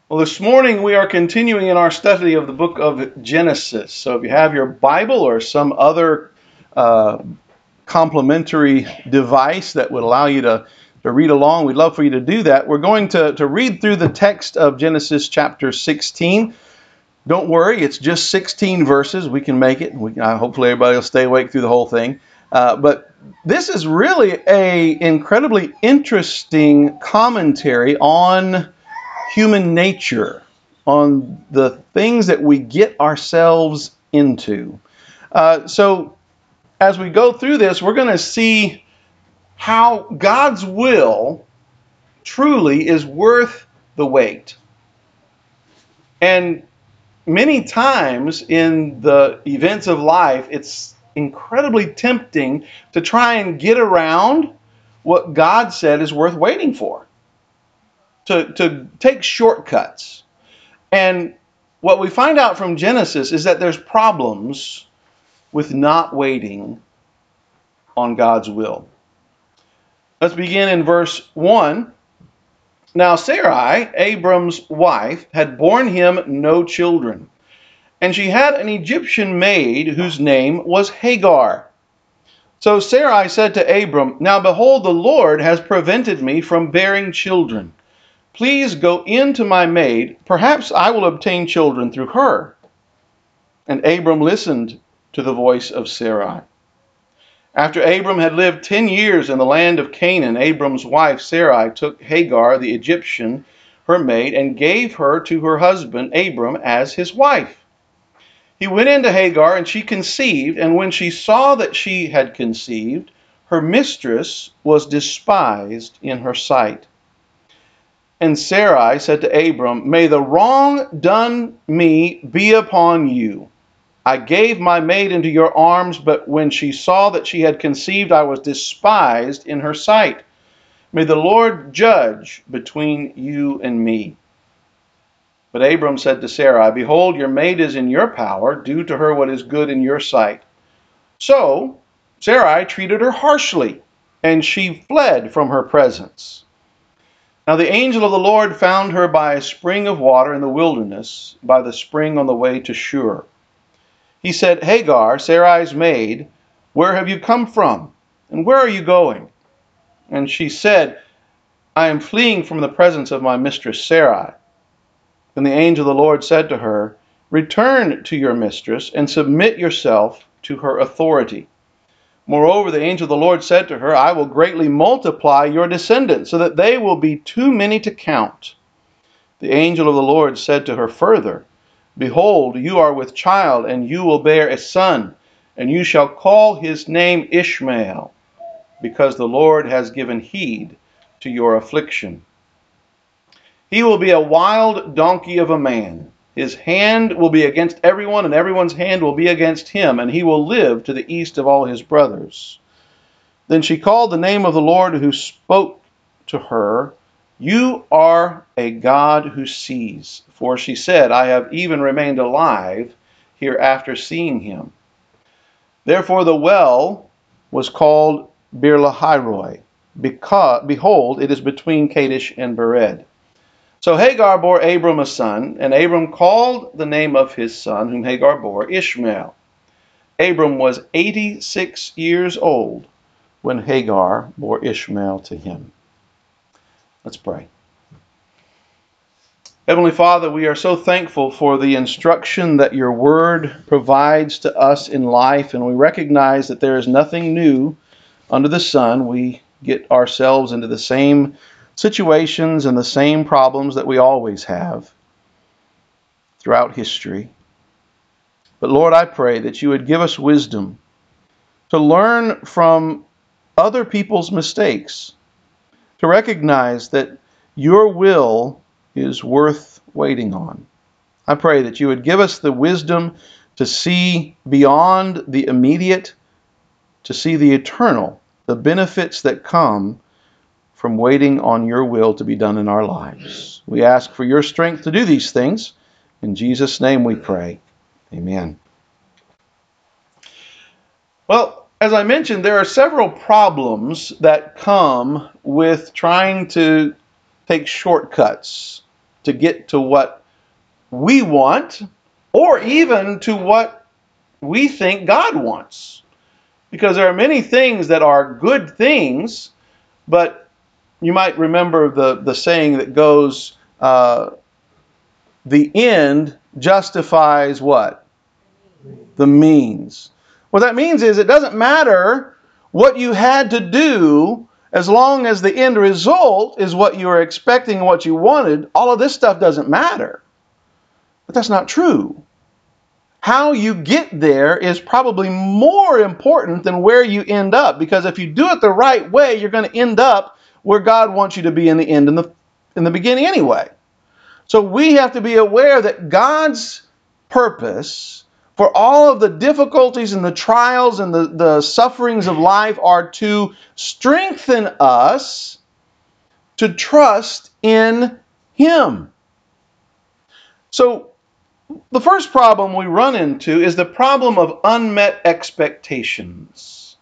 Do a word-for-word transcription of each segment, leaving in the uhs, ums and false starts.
Well, this morning we are continuing in our study of the book of Genesis. So if you have your Bible or some other uh, complementary device that would allow you to, to read along, we'd love for you to do that. We're going to, to read through the text of Genesis chapter sixteen. Don't worry, it's just sixteen verses. We can make it. We, uh, hopefully everybody will stay awake through the whole thing. Uh, but this is really a incredibly interesting commentary on human nature, on the things that we get ourselves into. Uh, so as we go through this, we're going to see how God's will truly is worth the wait. And many times in the events of life, it's incredibly tempting to try and get around what God said is worth waiting for. To, to take shortcuts. And what we find out from Genesis is that there's problems with not waiting on God's will. Let's begin in verse one. Now Sarai, Abram's wife, had borne him no children, and she had an Egyptian maid whose name was Hagar. So Sarai said to Abram, Now behold, the Lord has prevented me from bearing children. Please go in to my maid. Perhaps I will obtain children through her. And Abram listened to the voice of Sarai. After Abram had lived ten years in the land of Canaan, Abram's wife Sarai took Hagar, the Egyptian, her maid, and gave her to her husband Abram as his wife. He went into Hagar, and she conceived, and when she saw that she had conceived, her mistress was despised in her sight. And Sarai said to Abram, May the wrong done me be upon you. I gave my maid into your arms, but when she saw that she had conceived, I was despised in her sight. May the Lord judge between you and me. But Abram said to Sarai, Behold, your maid is in your power. Do to her what is good in your sight. So Sarai treated her harshly, and she fled from her presence. Now the angel of the Lord found her by a spring of water in the wilderness, by the spring on the way to Shur. He said, Hagar, Sarai's maid, where have you come from, and where are you going? And she said, I am fleeing from the presence of my mistress Sarai. Then the angel of the Lord said to her, Return to your mistress, and submit yourself to her authority. Moreover, the angel of the Lord said to her, I will greatly multiply your descendants, so that they will be too many to count. The angel of the Lord said to her further, Behold, you are with child, and you will bear a son, and you shall call his name Ishmael, because the Lord has given heed to your affliction. He will be a wild donkey of a man. His hand will be against everyone, and everyone's hand will be against him, and he will live to the east of all his brothers. Then she called the name of the Lord who spoke to her, You are a God who sees. For she said, I have even remained alive here after seeing him. Therefore the well was called Beer-lahai-roi, because, behold, it is between Kadesh and Bered. So Hagar bore Abram a son, and Abram called the name of his son, whom Hagar bore, Ishmael. Abram was eighty-six years old when Hagar bore Ishmael to him. Let's pray. Heavenly Father, we are so thankful for the instruction that your word provides to us in life, and we recognize that there is nothing new under the sun. We get ourselves into the same situations and the same problems that we always have throughout history. But Lord, I pray that you would give us wisdom to learn from other people's mistakes, to recognize that your will is worth waiting on. I pray that you would give us the wisdom to see beyond the immediate, to see the eternal, the benefits that come from waiting on your will to be done in our lives. We ask for your strength to do these things. In Jesus' name we pray. Amen. Well, as I mentioned, there are several problems that come with trying to take shortcuts to get to what we want, or even to what we think God wants. Because there are many things that are good things, but you might remember the, the saying that goes, uh, the end justifies what? The means. What that means is it doesn't matter what you had to do, as long as the end result is what you were expecting and what you wanted. All of this stuff doesn't matter. But that's not true. How you get there is probably more important than where you end up, because if you do it the right way, you're going to end up where God wants you to be in the end, in the, in the beginning anyway. So we have to be aware that God's purpose for all of the difficulties and the trials and the, the sufferings of life are to strengthen us to trust in Him. So the first problem we run into is the problem of unmet expectations.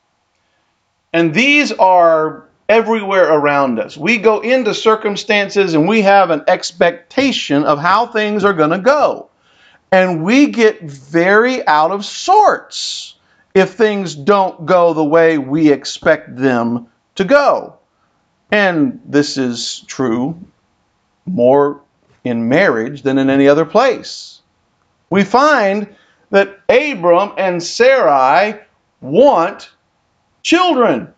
And these are everywhere around us. We go into circumstances and we have an expectation of how things are going to go. And we get very out of sorts if things don't go the way we expect them to go. And this is true more in marriage than in any other place. We find that Abram and Sarai want children.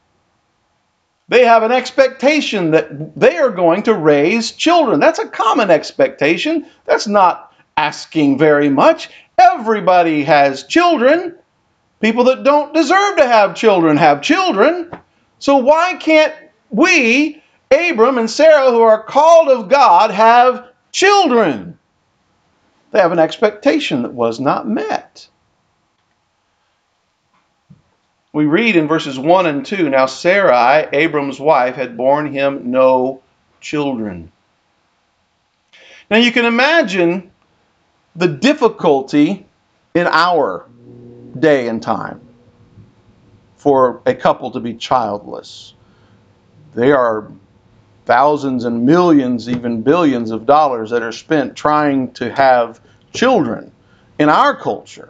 They have an expectation that they are going to raise children. That's a common expectation. That's not asking very much. Everybody has children. People that don't deserve to have children have children. So why can't we, Abram and Sarah, who are called of God, have children? They have an expectation that was not met. We read in verses one and two, now Sarai, Abram's wife, had borne him no children. Now you can imagine the difficulty in our day and time for a couple to be childless. There are thousands and millions, even billions of dollars that are spent trying to have children in our culture.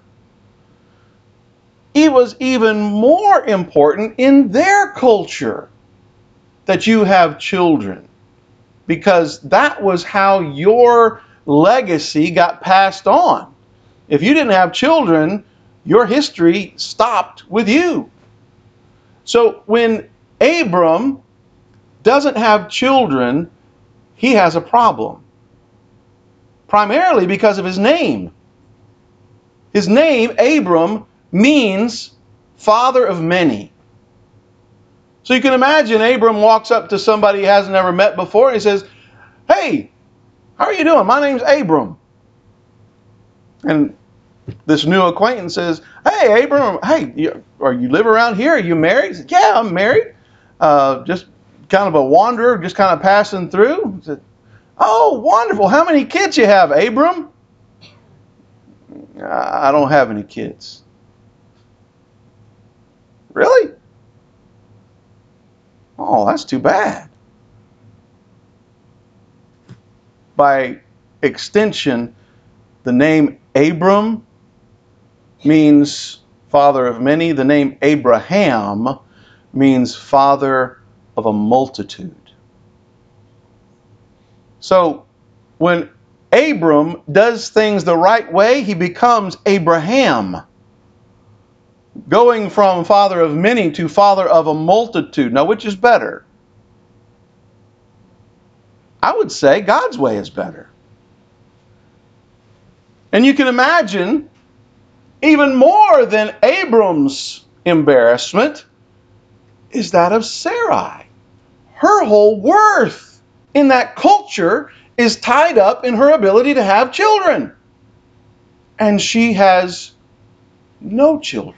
It was even more important in their culture that you have children, because that was how your legacy got passed on. If you didn't have children, your history stopped with you. So when Abram doesn't have children, he has a problem. Primarily because of his name. His name, Abram, means father of many. So you can imagine Abram walks up to somebody he hasn't ever met before and he says, "Hey, how are you doing? My name's Abram." And this new acquaintance says, "Hey, Abram, hey, you, are you live around here? Are you married?" He said, "Yeah, I'm married. Uh, just kind of a wanderer, just kind of passing through." He said, "Oh, wonderful. How many kids you have, Abram?" "I don't have any kids." "Really? Oh, that's too bad." By extension, the name Abram means father of many. The name Abraham means father of a multitude. So when Abram does things the right way, he becomes Abraham. Going from father of many to father of a multitude. Now, which is better? I would say God's way is better. And you can imagine, even more than Abram's embarrassment, is that of Sarai. Her whole worth in that culture is tied up in her ability to have children. And she has no children.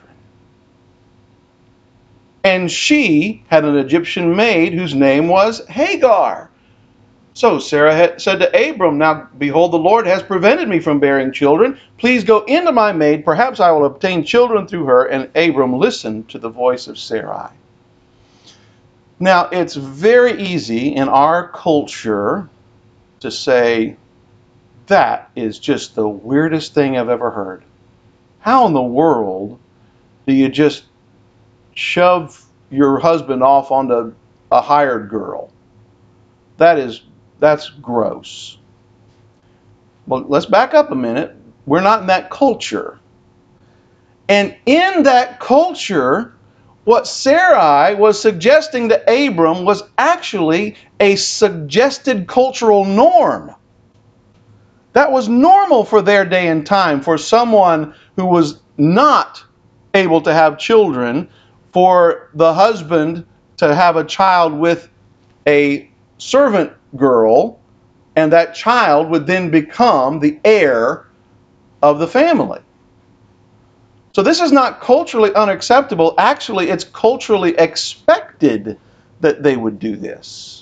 And she had an Egyptian maid whose name was Hagar. So Sarah had said to Abram, "Now behold, the Lord has prevented me from bearing children. Please go into my maid. Perhaps I will obtain children through her." And Abram listened to the voice of Sarai. Now, it's very easy in our culture to say, that is just the weirdest thing I've ever heard. How in the world do you just shove your husband off onto a hired girl? That is, that's gross. Well, let's back up a minute. We're not in that culture. And in that culture, what Sarai was suggesting to Abram was actually a suggested cultural norm. That was normal for their day and time, for someone who was not able to have children, for the husband to have a child with a servant girl, and that child would then become the heir of the family. So this is not culturally unacceptable. Actually, it's culturally expected that they would do this.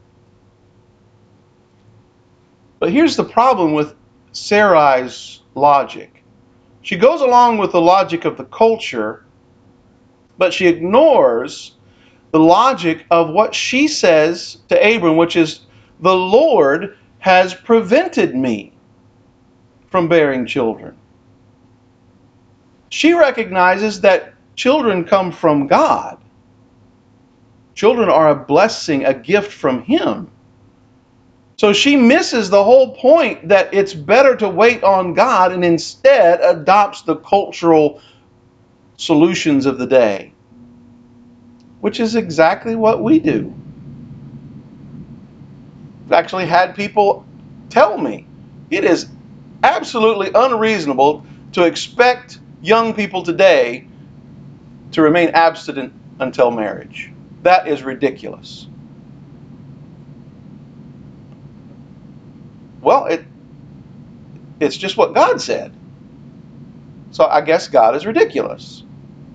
But here's the problem with Sarai's logic. She goes along with the logic of the culture, but she ignores the logic of what she says to Abram, which is, the Lord has prevented me from bearing children. She recognizes that children come from God. Children are a blessing, a gift from Him. So she misses the whole point that it's better to wait on God, and instead adopts the cultural solutions of the day, which is exactly what we do. I've actually had people tell me it is absolutely unreasonable to expect young people today to remain abstinent until marriage. That is ridiculous. Well, it it's just what God said. So I guess God is ridiculous.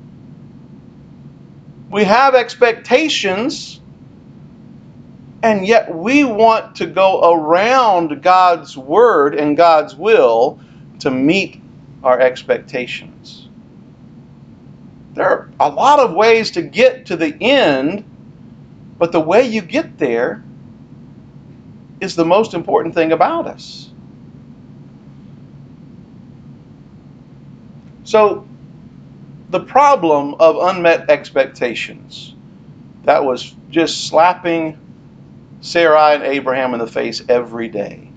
We have expectations, and yet we want to go around God's word and God's will to meet our expectations. There are a lot of ways to get to the end, but the way you get there is the most important thing about us. So, the problem of unmet expectations, that was just slapping Sarai and Abraham in the face every day.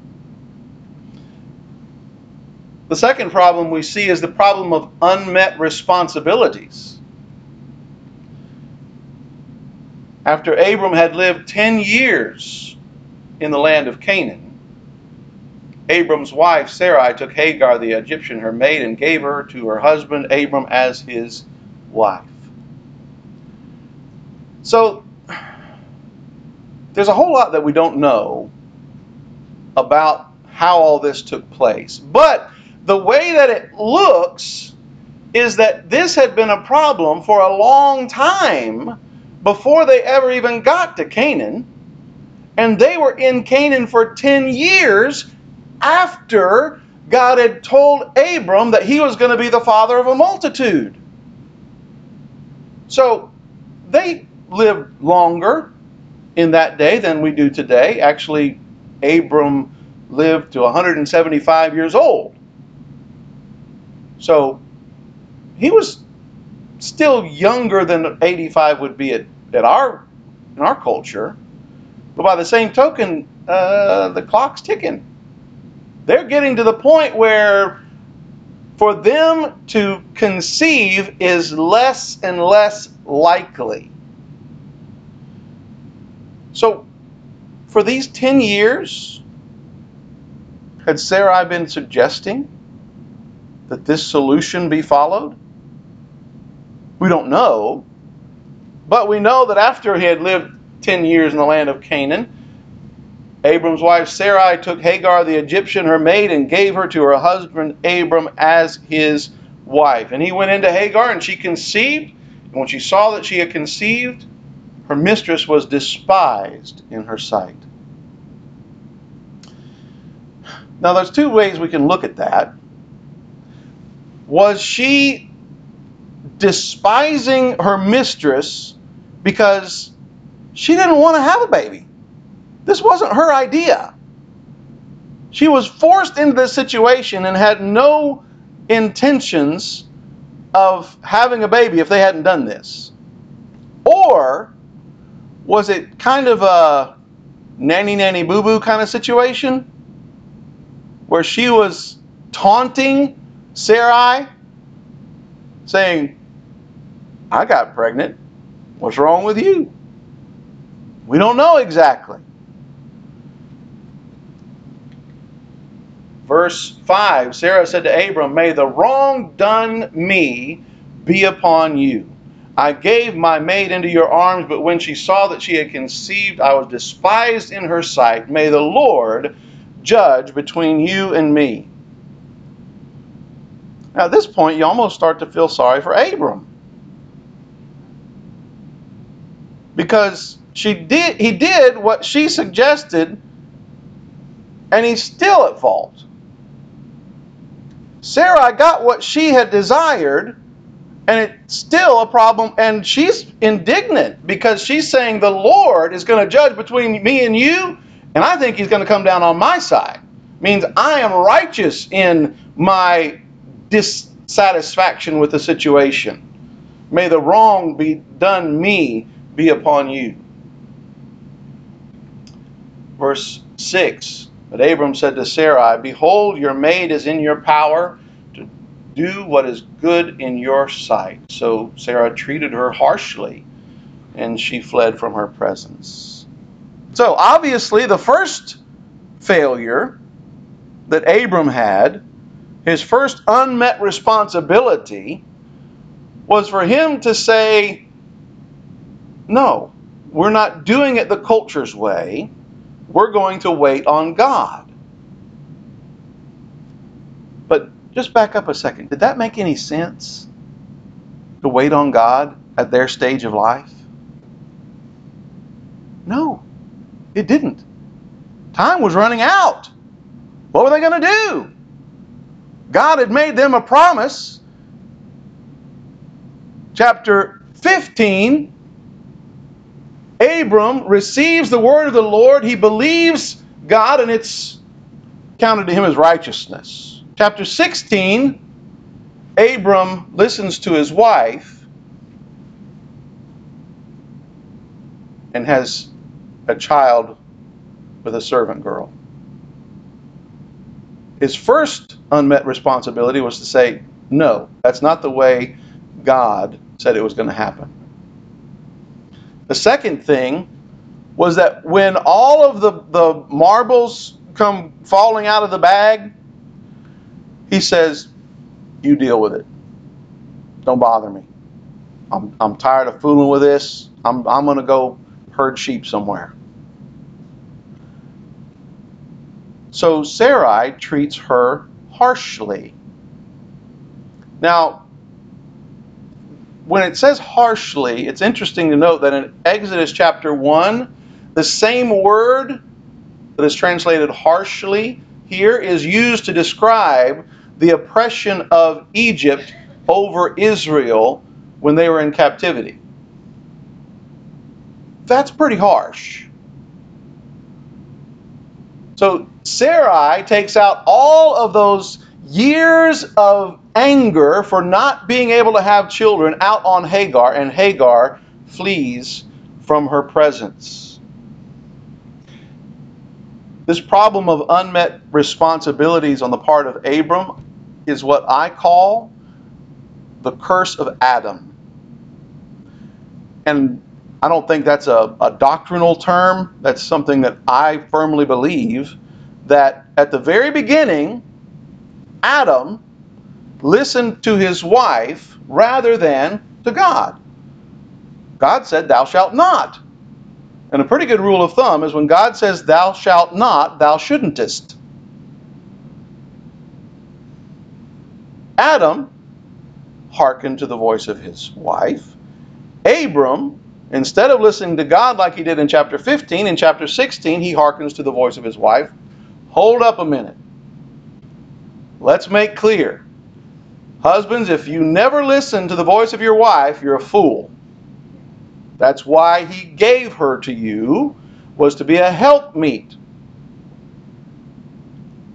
The second problem we see is the problem of unmet responsibilities. After Abram had lived ten years in the land of Canaan, Abram's wife Sarai took Hagar the Egyptian, her maid, and gave her to her husband Abram as his wife. So there's a whole lot that we don't know about how all this took place. But the way that it looks is that this had been a problem for a long time before they ever even got to Canaan. And they were in Canaan for ten years after God had told Abram that he was going to be the father of a multitude. So they lived longer in that day than we do today. Actually, Abram lived to one hundred seventy-five years old. So he was still younger than eighty-five would be at, at our in our culture. But by the same token, uh, the clock's ticking. They're getting to the point where for them to conceive is less and less likely. So for these ten years, had Sarai been suggesting that this solution be followed? We don't know. But we know that after he had lived ten years in the land of Canaan, Abram's wife Sarai took Hagar the Egyptian, her maid, and gave her to her husband Abram as his wife. And he went into Hagar, and she conceived. And when she saw that she had conceived, her mistress was despised in her sight. Now there's two ways we can look at that. Was she despising her mistress because she didn't want to have a baby? This wasn't her idea. She was forced into this situation and had no intentions of having a baby if they hadn't done this. Or was it kind of a nanny nanny boo boo kind of situation where she was taunting Sarai, saying, I got pregnant. What's wrong with you? We don't know exactly. Verse five, Sarah said to Abram, may the wrong done me be upon you. I gave my maid into your arms, but when she saw that she had conceived, I was despised in her sight. May the Lord judge between you and me. Now at this point, you almost start to feel sorry for Abram. Because she did, he did what she suggested, and he's still at fault. Sarai got what she had desired, and it's still a problem, and she's indignant because she's saying the Lord is going to judge between me and you, and I think he's going to come down on my side. Means I am righteous in my dissatisfaction with the situation. May the wrong be done me be upon you. Verse six, but Abram said to Sarai, behold, your maid is in your power to do what is good in your sight. So Sarah treated her harshly, and she fled from her presence. So obviously the first failure that Abram had, his first unmet responsibility, was for him to say, no, we're not doing it the culture's way. We're going to wait on God. But just back up a second. Did that make any sense? To wait on God at their stage of life? No, it didn't. Time was running out. What were they going to do? God had made them a promise. Chapter fifteen, Abram receives the word of the Lord. He believes God, and it's counted to him as righteousness. Chapter sixteen, Abram listens to his wife and has a child with a servant girl. His first unmet responsibility was to say, no, that's not the way God said it was going to happen. The second thing was that when all of the, the marbles come falling out of the bag, he says, you deal with it. Don't bother me. I'm, I'm tired of fooling with this. I'm, I'm going to go herd sheep somewhere. So Sarai treats her harshly. Now, when it says harshly, it's interesting to note that in Exodus chapter one, the same word that is translated harshly here is used to describe the oppression of Egypt over Israel when they were in captivity. That's pretty harsh. So Sarai takes out all of those years of anger for not being able to have children out on Hagar, and Hagar flees from her presence. This problem of unmet responsibilities on the part of Abram is what I call the curse of Adam. And I don't think that's a, a doctrinal term. That's something that I firmly believe, that at the very beginning, Adam listened to his wife rather than to God. God said, thou shalt not. And a pretty good rule of thumb is when God says, thou shalt not, thou shouldn'test. Adam hearkened to the voice of his wife. Abram, instead of listening to God like he did in chapter fifteen, in chapter sixteen, he hearkens to the voice of his wife. Hold up a minute. Let's make clear. Husbands, if you never listen to the voice of your wife, you're a fool. That's why he gave her to you, was to be a helpmeet.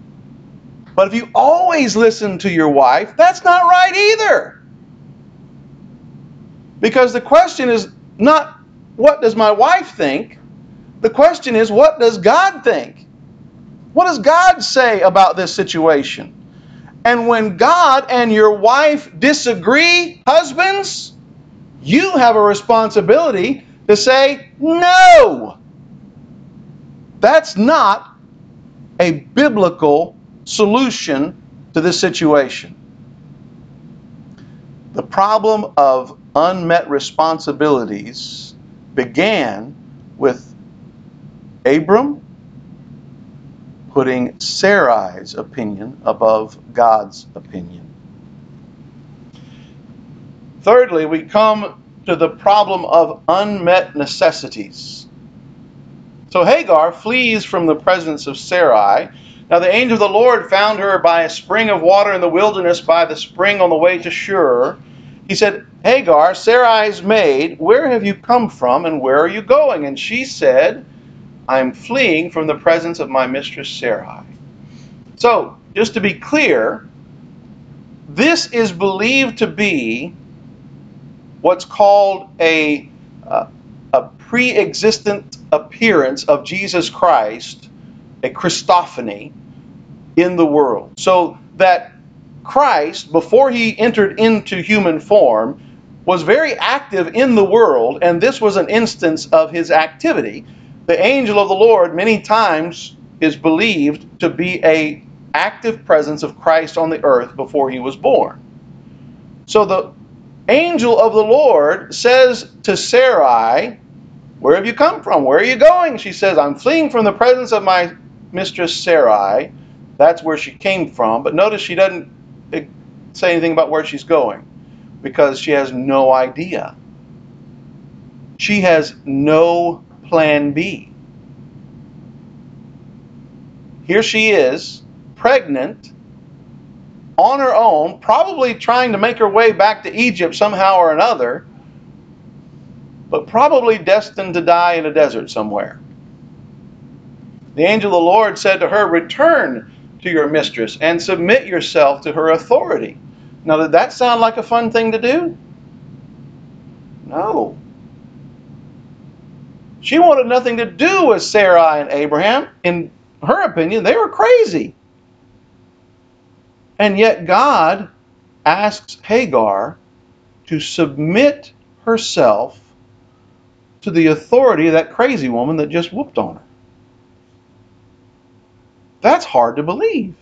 But if you always listen to your wife, that's not right either. Because the question is not, what does my wife think? The question is, what does God think? What does God say about this situation? And when God and your wife disagree, husbands, you have a responsibility to say, no, that's not a biblical solution to this situation. The problem of unmet responsibilities began with Abram putting Sarai's opinion above God's opinion. Thirdly, we come to the problem of unmet necessities. So Hagar flees from the presence of Sarai. Now the angel of the Lord found her by a spring of water in the wilderness, by the spring on the way to Shur. He said, Hagar, Sarai's maid, where have you come from and where are you going? And she said, I'm fleeing from the presence of my mistress Sarai. So, just to be clear, this is believed to be what's called a, uh, a pre-existent appearance of Jesus Christ, a Christophany, in the world. So that Christ, before he entered into human form, was very active in the world, and this was an instance of his activity. The angel of the Lord many times is believed to be an active presence of Christ on the earth before he was born. So the angel of the Lord says to Sarai, where have you come from? Where are you going? She says, I'm fleeing from the presence of my mistress Sarai. That's where she came from. But notice she doesn't say anything about where she's going because she has no idea. She has no plan B. Here she is, pregnant, on her own, probably trying to make her way back to Egypt somehow or another, but probably destined to die in a desert somewhere. The angel of the Lord said to her, return to your mistress and submit yourself to her authority. Now, did that sound like a fun thing to do? No. She wanted nothing to do with Sarai and Abraham. In her opinion, they were crazy. And yet God asks Hagar to submit herself to the authority of that crazy woman that just whooped on her. That's hard to believe.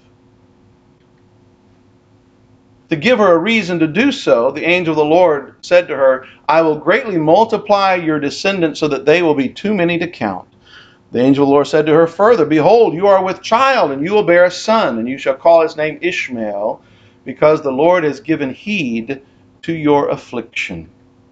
To give her a reason to do so, the angel of the Lord said to her, I will greatly multiply your descendants so that they will be too many to count. The angel of the Lord said to her further, behold, you are with child, and you will bear a son, and you shall call his name Ishmael, because the Lord has given heed to your affliction.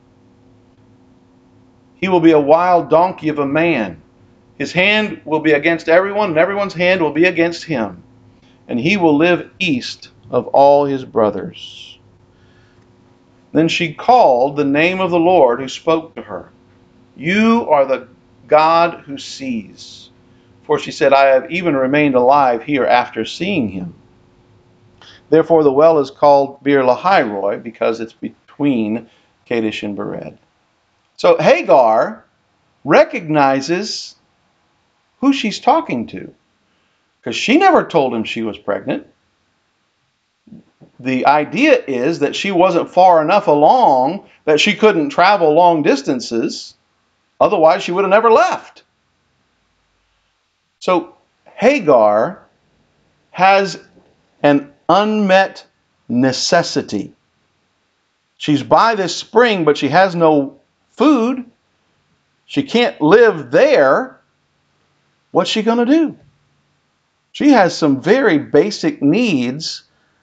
He will be a wild donkey of a man. His hand will be against everyone, and everyone's hand will be against him. And he will live east of all his brothers. Then she called the name of the Lord who spoke to her. You are the God who sees. For she said, I have even remained alive here after seeing him. Therefore the well is called Beer Lahairoi, because it's between Kadesh and Bered. So Hagar recognizes who she's talking to, because she never told him she was pregnant. The idea is that she wasn't far enough along that she couldn't travel long distances. Otherwise, she would have never left. So Hagar has an unmet necessity. She's by this spring, but she has no food. She can't live there. What's she going to do? She has some very basic needs.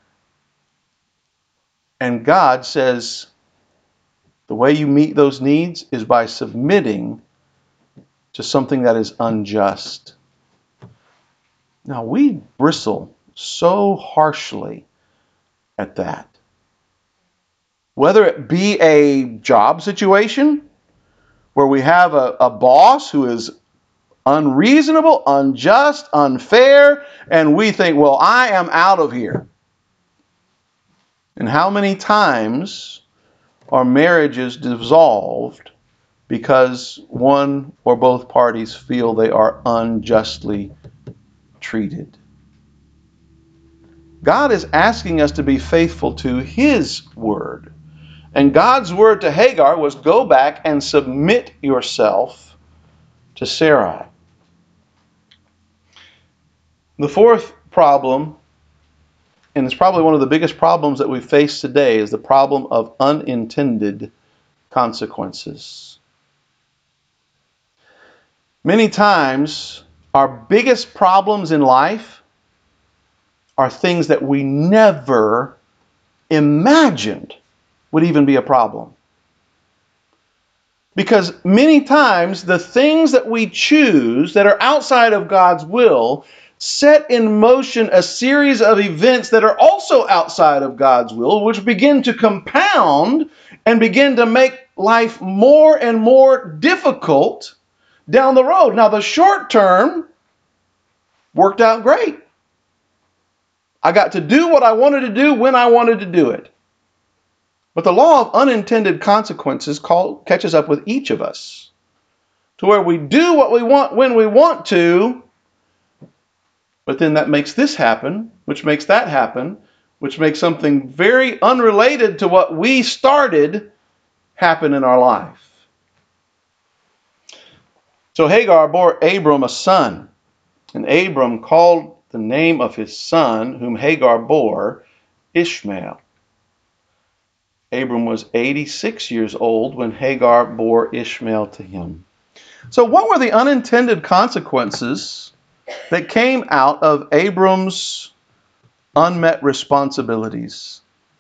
And God says the way you meet those needs is by submitting to something that is unjust. Now, we bristle so harshly at that. Whether it be a job situation where we have a, a boss who is unreasonable, unjust, unfair, and we think, well, I am out of here. And how many times are marriages dissolved because one or both parties feel they are unjustly treated? God is asking us to be faithful to His word. And God's word to Hagar was, go back and submit yourself to Sarai. The fourth problem, and it's probably one of the biggest problems that we face today, is the problem of unintended consequences. Many times, our biggest problems in life are things that we never imagined would even be a problem. Because many times, the things that we choose that are outside of God's will set in motion a series of events that are also outside of God's will, which begin to compound and begin to make life more and more difficult down the road. Now, the short term worked out great. I got to do what I wanted to do when I wanted to do it. But the law of unintended consequences call, catches up with each of us, to where we do what we want when we want to, but then that makes this happen, which makes that happen, which makes something very unrelated to what we started happen in our life. So Hagar bore Abram a son, and Abram called the name of his son, whom Hagar bore, Ishmael. Abram was eighty-six years old when Hagar bore Ishmael to him. So what were the unintended consequences that came out of Abram's unmet responsibilities?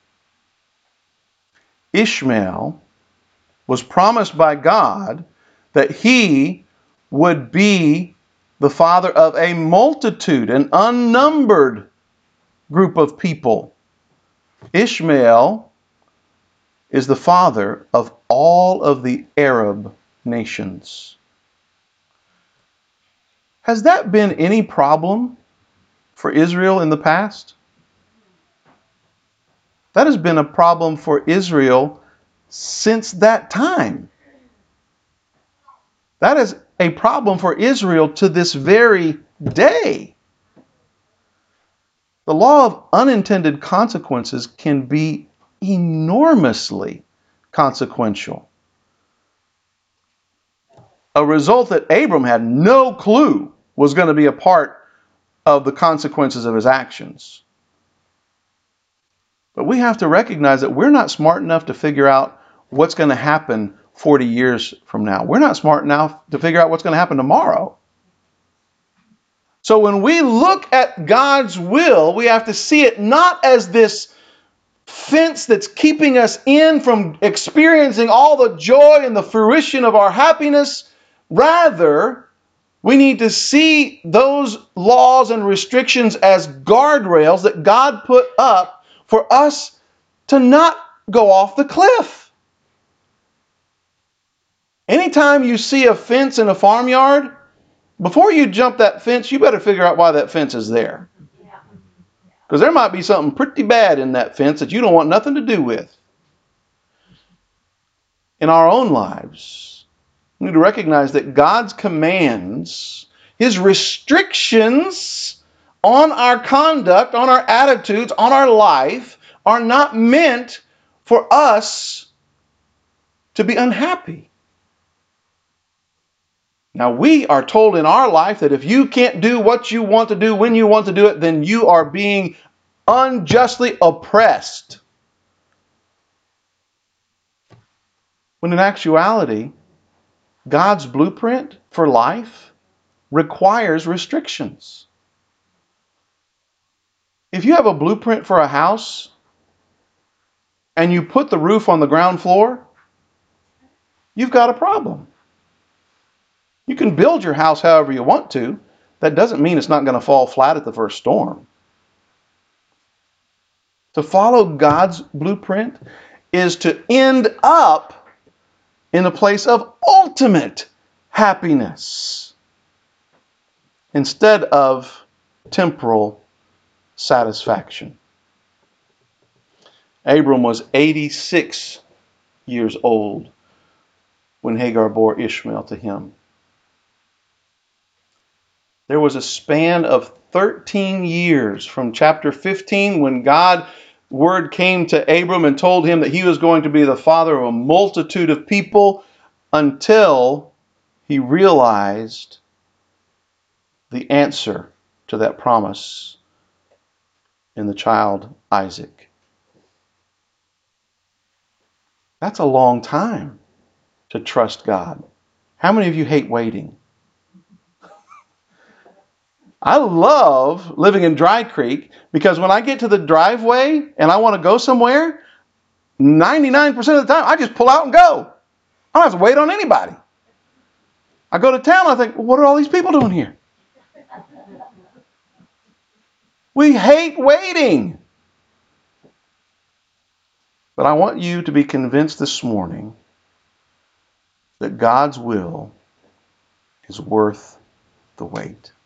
Ishmael was promised by God that he would be the father of a multitude, an unnumbered group of people. Ishmael is the father of all of the Arab nations. Has that been any problem for Israel in the past? That has been a problem for Israel since that time. That is a problem for Israel to this very day. The law of unintended consequences can be enormously consequential. A result that Abram had no clue was going to be a part of the consequences of his actions. But we have to recognize that we're not smart enough to figure out what's going to happen forty years from now. We're not smart enough to figure out what's going to happen tomorrow. So when we look at God's will, we have to see it not as this fence that's keeping us in from experiencing all the joy and the fruition of our happiness. Rather, we need to see those laws and restrictions as guardrails that God put up for us to not go off the cliff. Anytime you see a fence in a farmyard, before you jump that fence, you better figure out why that fence is there. Because there might be something pretty bad in that fence that you don't want nothing to do with. In our own lives, we need to recognize that God's commands, His restrictions on our conduct, on our attitudes, on our life, are not meant for us to be unhappy. Now, we are told in our life that if you can't do what you want to do when you want to do it, then you are being unjustly oppressed. When in actuality, God's blueprint for life requires restrictions. If you have a blueprint for a house and you put the roof on the ground floor, you've got a problem. You can build your house however you want to. That doesn't mean it's not going to fall flat at the first storm. To follow God's blueprint is to end up in a place of ultimate happiness. instead of temporal satisfaction. Abram was eighty-six years old when Hagar bore Ishmael to him. There was a span of thirteen years from chapter fifteen, when God word came to Abram and told him that he was going to be the father of a multitude of people, until he realized the answer to that promise in the child Isaac. That's a long time to trust God. How many of you hate waiting? I love living in Dry Creek, because when I get to the driveway and I want to go somewhere, ninety-nine percent of the time I just pull out and go. I don't have to wait on anybody. I go to town, I think, well, what are all these people doing here? We hate waiting. But I want you to be convinced this morning that God's will is worth the wait.